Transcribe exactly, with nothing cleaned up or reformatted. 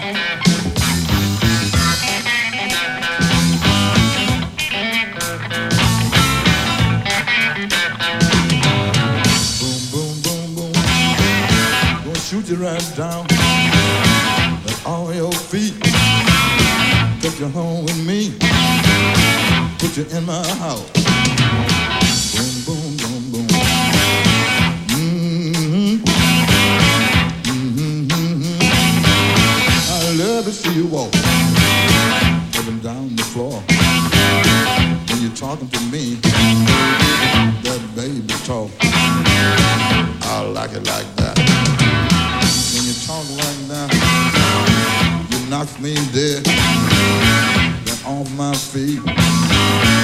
Shoot you right down at all your feet. Take you home with me. Put you in my house. Boom, boom, boom, boom. Mm-hmm. Mm-hmm, mm-hmm. I love to see you walk up and down the floor. When you're talking to me, that baby talk, I like it like that. When you talk like that, you knock me dead, then off my feet.